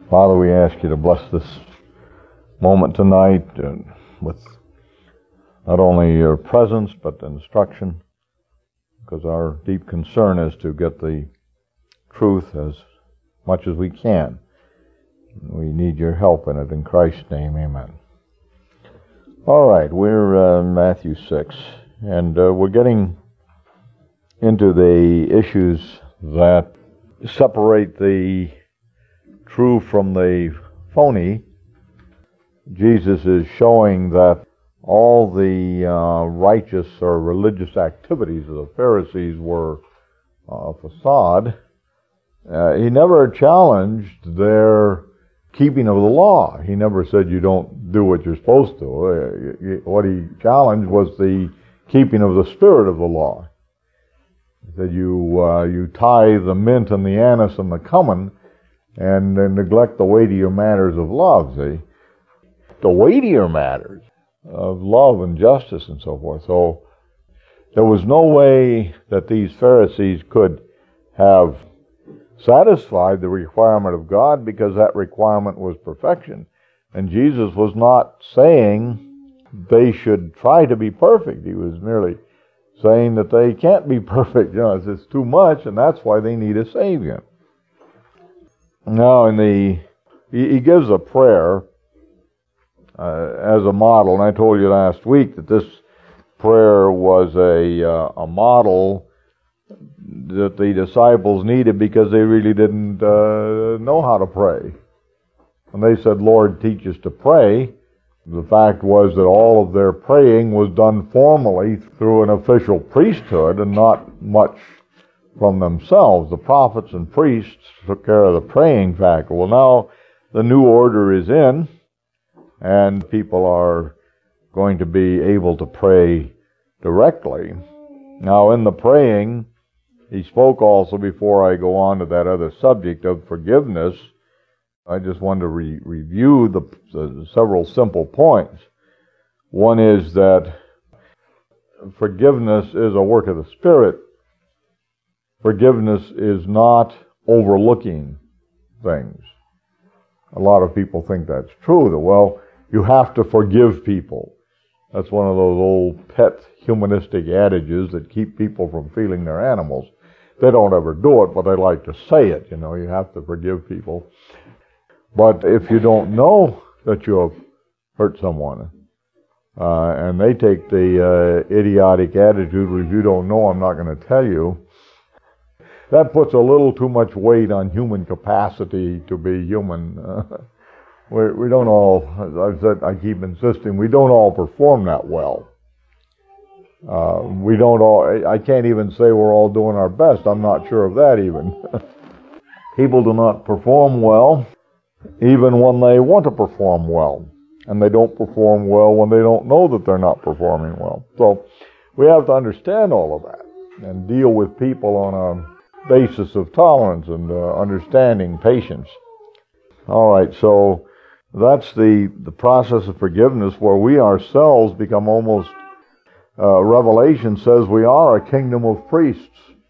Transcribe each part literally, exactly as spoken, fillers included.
Father, we ask you to bless this moment tonight uh, with not only your presence but instruction, because our deep concern is to get the truth as much as we can. We need your help in it. In Christ's name, amen. All right, we're uh, Matthew six, and uh, we're getting into the issues that separate the true from the phony. Jesus is showing that all the uh, righteous or religious activities of the Pharisees were a facade. Uh, he never challenged their keeping of the law. He never said you don't do what you're supposed to. Uh, what he challenged was the keeping of the spirit of the law. He said you uh, you tie the mint and the anise and the cumin and uh, neglect the weightier matters of love. See, the weightier matters of love and justice and so forth. So there was no way that these Pharisees could have satisfied the requirement of God, because that requirement was perfection. And Jesus was not saying they should try to be perfect. He was merely saying that they can't be perfect. You know, it's, it's too much, and that's why they need a Savior. Now, in the he, he gives a prayer uh, as a model, and I told you last week that this prayer was a uh, a model that the disciples needed, because they really didn't uh, know how to pray. And they said, "Lord, teach us to pray." The fact was that all of their praying was done formally through an official priesthood and not much from themselves. The prophets and priests took care of the praying factor. Well, now the new order is in, and people are going to be able to pray directly. Now, in the praying, he spoke also, before I go on to that other subject of forgiveness, I just want to re- review the, the several simple points. One is that forgiveness is a work of the Spirit. Forgiveness is not overlooking things. A lot of people think that's true, that, well, you have to forgive people. That's one of those old pet humanistic adages that keep people from feeling they're animals. They don't ever do it, but they like to say it. You know, you have to forgive people. But if you don't know that you have hurt someone, uh, and they take the uh, idiotic attitude, well, if you don't know, I'm not going to tell you, that puts a little too much weight on human capacity to be human. Uh, we, we don't all, as I've said, I keep insisting, we don't all perform that well. Uh, we don't all, I can't even say we're all doing our best. I'm not sure of that even. People do not perform well, even when they want to perform well. And they don't perform well when they don't know that they're not performing well. So we have to understand all of that and deal with people on a basis of tolerance and uh, understanding, patience. All right, so that's the, the process of forgiveness, where we ourselves become almost, uh, Revelation says we are a kingdom of priests.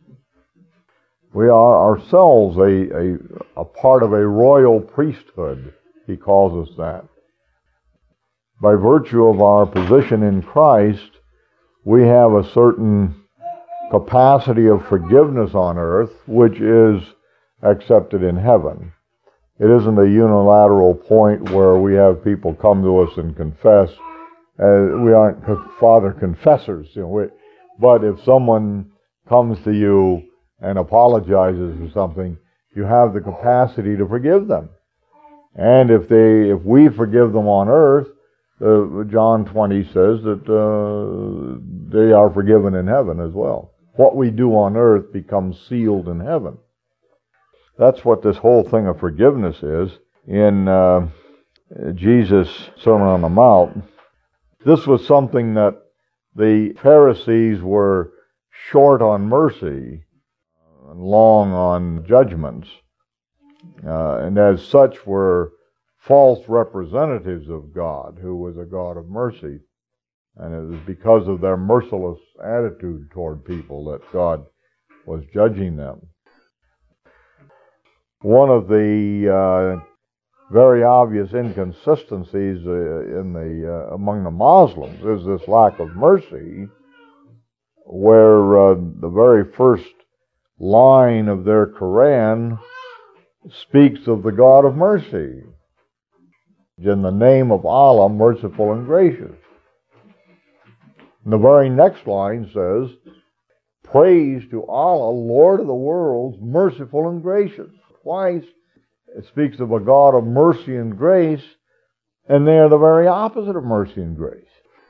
We are ourselves a, a, a part of a royal priesthood, he calls us that. By virtue of our position in Christ, we have a certain capacity of forgiveness on earth, which is accepted in heaven. It isn't a unilateral point where we have people come to us and confess. Uh, we aren't father confessors, you know. We, but if someone comes to you and apologizes for something, you have the capacity to forgive them. And if they, if we forgive them on earth, uh, John twenty says that uh, they are forgiven in heaven as well. What we do on earth becomes sealed in heaven. That's what this whole thing of forgiveness is. In uh, Jesus' Sermon on the Mount, this was something that the Pharisees were short on mercy and long on judgments, uh, and as such were false representatives of God, who was a God of mercy. And it was because of their merciless attitude toward people that God was judging them. One of the uh, very obvious inconsistencies uh, in the uh, among the Muslims is this lack of mercy, where uh, the very first line of their Quran speaks of the God of mercy. In the name of Allah, merciful and gracious. And the very next line says, praise to Allah, Lord of the worlds, merciful and gracious. Twice it speaks of a God of mercy and grace, and they are the very opposite of mercy and grace.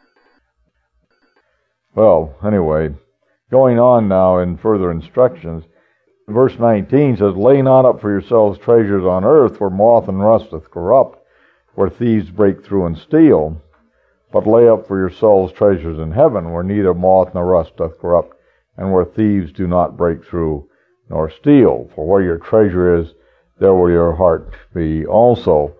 Well, anyway, going on now in further instructions, verse nineteen says, lay not up for yourselves treasures on earth, where moth and rust doth corrupt, where thieves break through and steal, but lay up for yourselves treasures in heaven, where neither moth nor rust doth corrupt, and where thieves do not break through nor steal. For where your treasure is, there will your heart be also.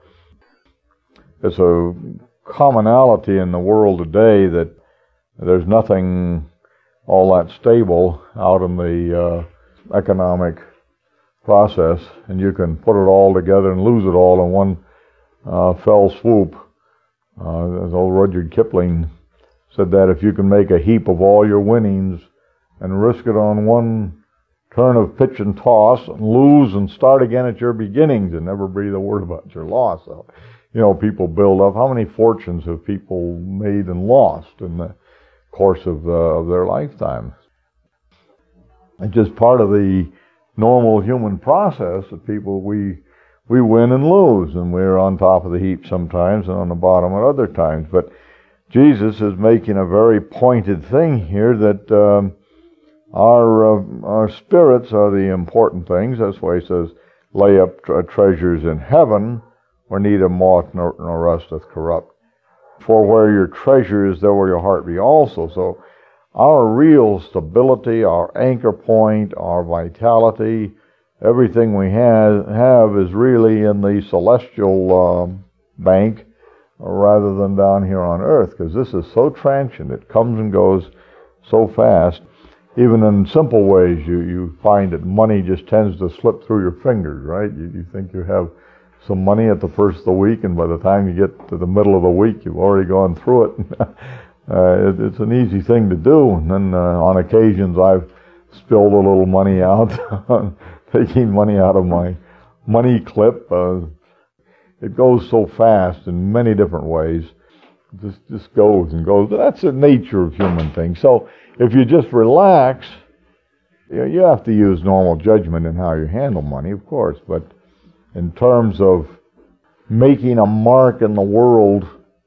It's a commonality in the world today that there's nothing all that stable out in the uh, economic process, and you can put it all together and lose it all in one uh, fell swoop. Uh, as old Rudyard Kipling said, that if you can make a heap of all your winnings and risk it on one turn of pitch and toss, and lose and start again at your beginnings and never breathe a word about your loss. So, you know, people build up. How many fortunes have people made and lost in the course of, uh, of their lifetime? It's just part of the normal human process that people, we we win and lose, and we're on top of the heap sometimes and on the bottom at other times. But Jesus is making a very pointed thing here that um, our uh, our spirits are the important things. That's why he says, lay up tre- treasures in heaven, where neither moth nor, nor rust doth corrupt. For where your treasure is, there will your heart be also. So our real stability, our anchor point, our vitality, everything we have, have is really in the celestial um, bank rather than down here on earth, because this is so transient. It comes and goes so fast. Even in simple ways, you, you find that money just tends to slip through your fingers, right? You, you think you have some money at the first of the week, and by the time you get to the middle of the week, you've already gone through it. uh, it it's an easy thing to do. And then uh, on occasions, I've spilled a little money out, taking money out of my money clip. Uh, it goes so fast in many different ways. It just, just goes and goes. But that's the nature of human things. So if you just relax, you know, you have to use normal judgment in how you handle money, of course. But in terms of making a mark in the world,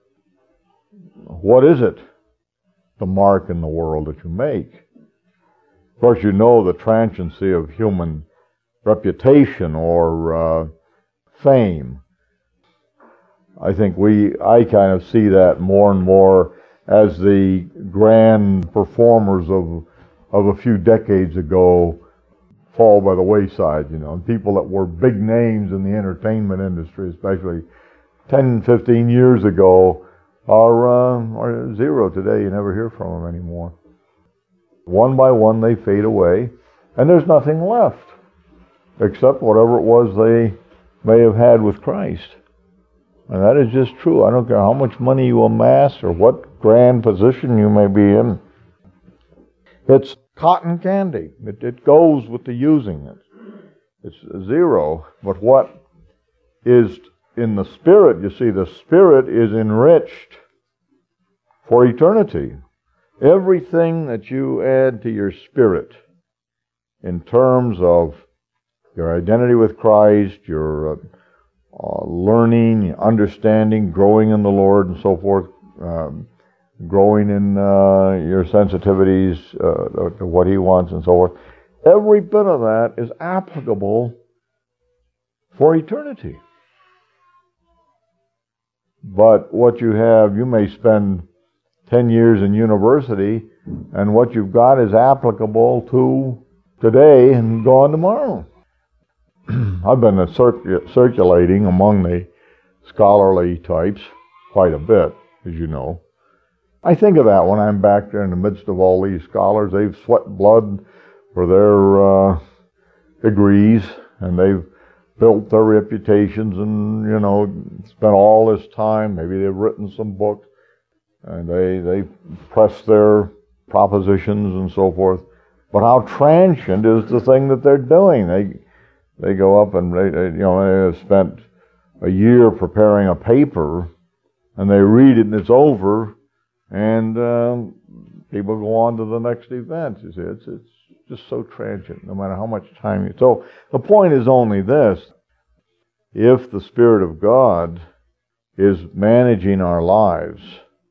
what is it, the mark in the world that you make? Of course, you know the transiency of human reputation or uh, fame. I think we, I kind of see that more and more as the grand performers of of a few decades ago fall by the wayside, you know. And people that were big names in the entertainment industry, especially ten, fifteen years ago, are, uh, are zero today. You never hear from them anymore. One by one they fade away, and there's nothing left except whatever it was they may have had with Christ. And that is just true. I don't care how much money you amass or what grand position you may be in. It's cotton candy. It, it goes with the using it. It's zero. But what is in the Spirit, you see, the Spirit is enriched for eternity. Everything that you add to your spirit in terms of your identity with Christ, your uh, uh, learning, understanding, growing in the Lord and so forth, um, growing in uh, your sensitivities uh, to what He wants and so forth, every bit of that is applicable for eternity. But what you have, you may spend ten years in university, and what you've got is applicable to today and gone tomorrow. I've been circ- circulating among the scholarly types quite a bit, as you know. I think of that when I'm back there in the midst of all these scholars. They've sweat blood for their uh, degrees, and they've built their reputations and, you know, spent all this time. Maybe they've written some books and they, they press their propositions and so forth. But how transient is the thing that they're doing? They, they go up and, they, they, you know, they have spent a year preparing a paper and they read it and it's over and um, people go on to the next event. You see, it's, it's just so transient, no matter how much time you... So the point is only this. If the Spirit of God is managing our lives,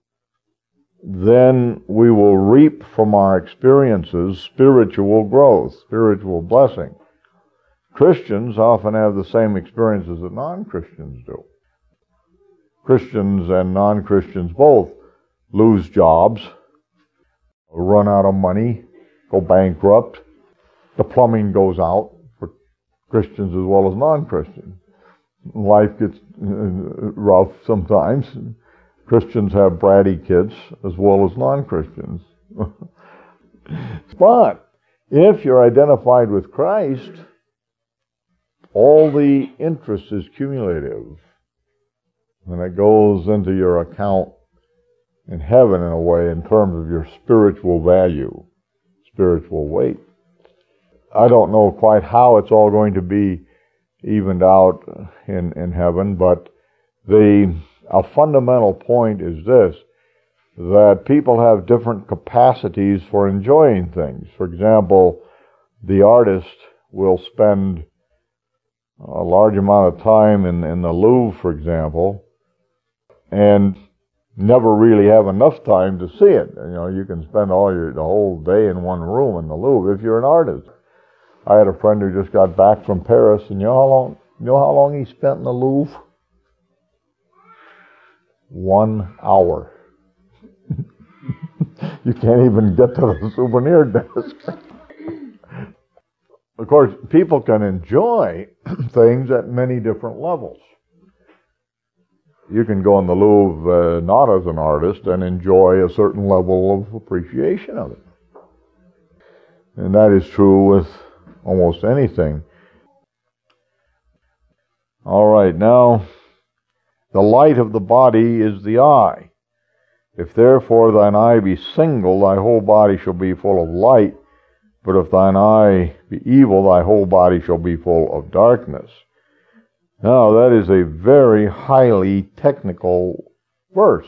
then we will reap from our experiences spiritual growth, spiritual blessing. Christians often have the same experiences that non-Christians do. Christians and non-Christians both lose jobs, run out of money, go bankrupt. The plumbing goes out for Christians as well as non-Christians. Life gets rough sometimes. Christians have bratty kids as well as non-Christians. But if you're identified with Christ, all the interest is cumulative. And it goes into your account in heaven in a way in terms of your spiritual value, spiritual weight. I don't know quite how it's all going to be evened out in, in heaven, but the a fundamental point is this, that people have different capacities for enjoying things. For example, the artist will spend a large amount of time in, in the Louvre, for example, and never really have enough time to see it. You know, you can spend all your the whole day in one room in the Louvre if you're an artist. I had a friend who just got back from Paris, and you know how long you know how long he spent in the Louvre? One hour. You can't even get to the souvenir desk. Of course, people can enjoy things at many different levels. You can go in the Louvre uh, not as an artist and enjoy a certain level of appreciation of it. And that is true with almost anything. All right, now, the light of the body is the eye. If therefore thine eye be single, thy whole body shall be full of light. But if thine eye be evil, thy whole body shall be full of darkness. Now, that is a very highly technical verse.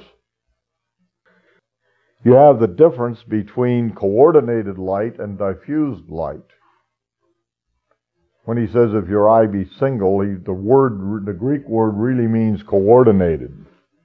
You have the difference between coordinated light and diffused light. When he says, if your eye be single, he, the word, the Greek word really means coordinated.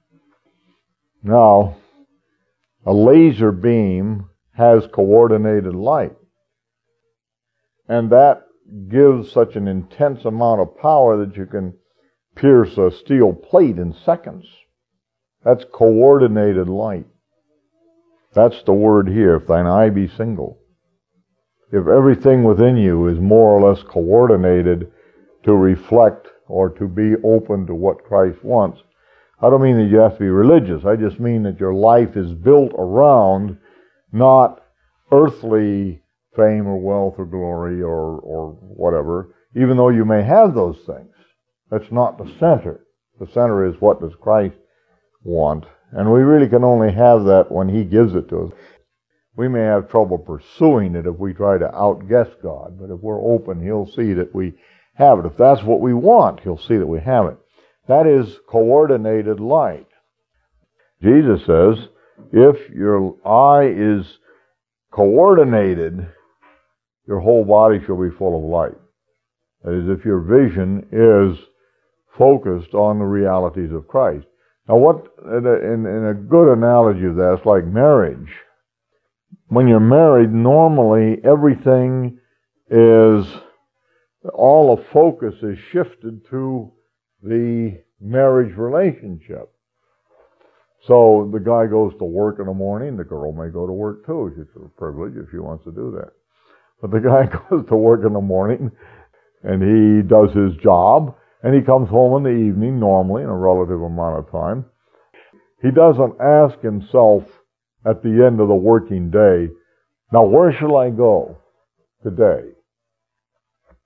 Now, a laser beam has coordinated light. And that gives such an intense amount of power that you can pierce a steel plate in seconds. That's coordinated light. That's the word here, if thine eye be single. If everything within you is more or less coordinated to reflect or to be open to what Christ wants. I don't mean that you have to be religious. I just mean that your life is built around not earthly fame or wealth or glory or, or whatever, even though you may have those things. That's not the center. The center is, what does Christ want? And we really can only have that when He gives it to us. We may have trouble pursuing it if we try to outguess God, but if we're open, He'll see that we have it. If that's what we want, He'll see that we have it. That is coordinated light. Jesus says, if your eye is coordinated, your whole body shall be full of light. That is, if your vision is focused on the realities of Christ. Now, what in a, in a good analogy of that, it's like marriage. When you're married, normally everything is, all the focus is shifted to the marriage relationship. So the guy goes to work in the morning, the girl may go to work too. It's a privilege if she wants to do that. But the guy goes to work in the morning, and he does his job, and he comes home in the evening, normally, in a relative amount of time. He doesn't ask himself at the end of the working day, now where shall I go today?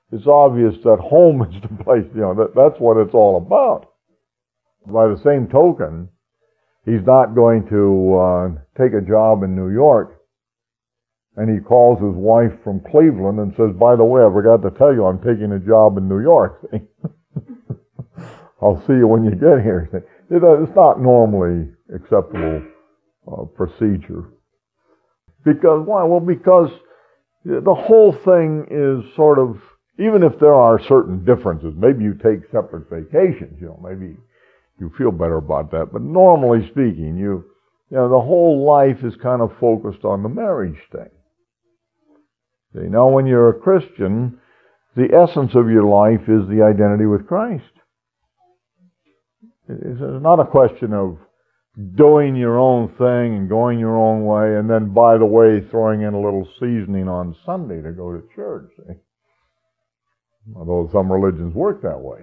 it's obvious that home is the place, you know, that, that's what it's all about. By the same token, he's not going to uh, take a job in New York and he calls his wife from Cleveland and says, by the way, I forgot to tell you I'm taking a job in New York. I'll see you when you get here. It's not normally acceptable uh, procedure. Because, why? Well, because the whole thing is sort of, even if there are certain differences, maybe you take separate vacations, you know, maybe you feel better about that. But normally speaking, you, you know, the whole life is kind of focused on the marriage thing. See, now when you're a Christian, the essence of your life is the identity with Christ. It's not a question of doing your own thing and going your own way, and then, by the way, throwing in a little seasoning on Sunday to go to church. See? Although some religions work that way.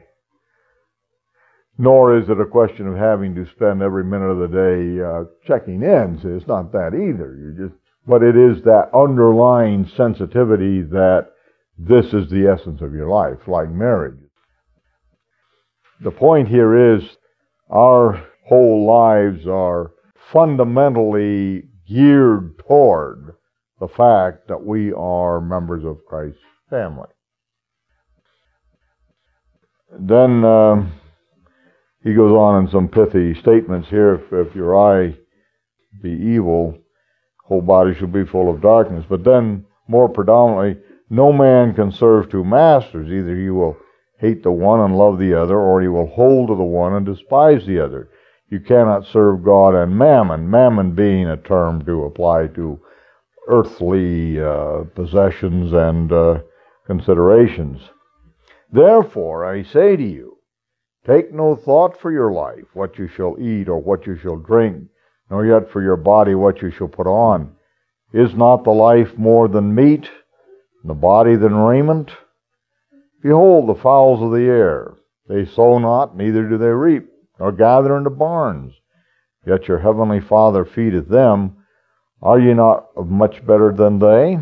Nor is it a question of having to spend every minute of the day uh, checking in. See, it's not that either. You just, but it is that underlying sensitivity that this is the essence of your life, like marriage. The point here is our whole lives are fundamentally geared toward the fact that we are members of Christ's family. Then uh, he goes on in some pithy statements here. If, if your eye be evil, whole body shall be full of darkness. But then, more predominantly, no man can serve two masters. Either he will hate the one and love the other, or he will hold to the one and despise the other. You cannot serve God and mammon, mammon being a term to apply to earthly uh, possessions and uh, considerations. Therefore, I say to you, take no thought for your life, what you shall eat or what you shall drink, nor yet for your body what you shall put on. Is not the life more than meat, and the body than raiment? Behold the fowls of the air, they sow not, neither do they reap, nor gather into barns, yet your heavenly Father feedeth them. Are ye not of much better than they?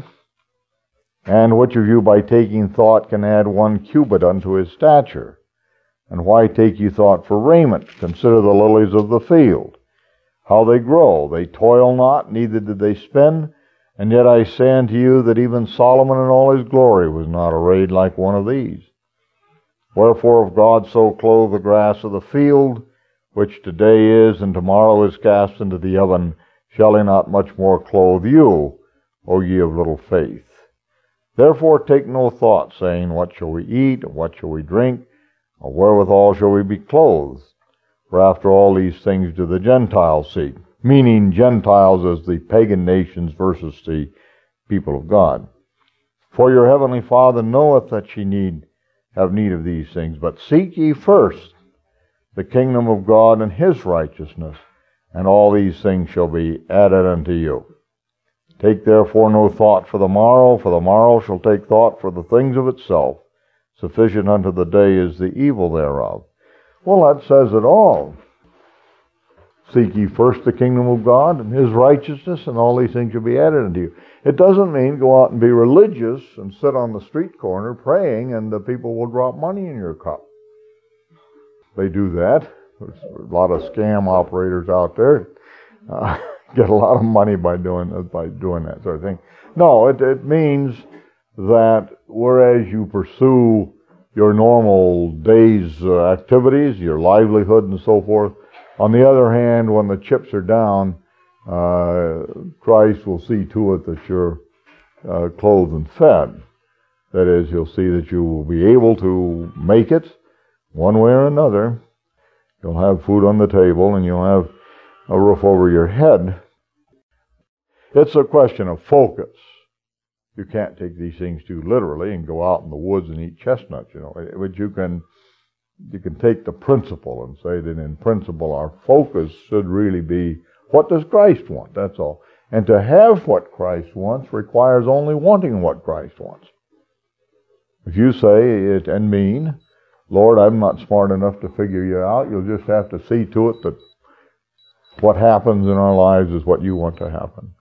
And which of you by taking thought can add one cubit unto his stature? And why take ye thought for raiment? Consider the lilies of the field, how they grow. They toil not, neither do they spin. And yet I say unto you that even Solomon in all his glory was not arrayed like one of these. Wherefore, if God so clothe the grass of the field, which today is and tomorrow is cast into the oven, shall he not much more clothe you, O ye of little faith? Therefore take no thought, saying, what shall we eat, or what shall we drink, or wherewithal shall we be clothed? For after all these things do the Gentiles seek. Meaning Gentiles as the pagan nations versus the people of God. For your heavenly Father knoweth that ye need have need of these things. But seek ye first the kingdom of God and his righteousness, and all these things shall be added unto you. Take therefore no thought for the morrow, for the morrow shall take thought for the things of itself. Sufficient unto the day is the evil thereof. Well, that says it all. Seek ye first the kingdom of God and his righteousness, and all these things shall be added unto you. It doesn't mean go out and be religious and sit on the street corner praying and the people will drop money in your cup. They do that. There's a lot of scam operators out there. Uh, get a lot of money by doing by doing that sort of thing. No, it, it means that whereas you pursue your normal day's uh, activities, your livelihood and so forth, on the other hand, when the chips are down, uh, Christ will see to it that you're uh, clothed and fed. That is, he'll see that you will be able to make it one way or another. You'll have food on the table and you'll have a roof over your head. It's a question of focus. You can't take these things too literally and go out in the woods and eat chestnuts, you know. But you can You can take the principle and say that in principle our focus should really be, what does Christ want? That's all. And to have what Christ wants requires only wanting what Christ wants. If you say it and mean, Lord, I'm not smart enough to figure you out, you'll just have to see to it that what happens in our lives is what you want to happen.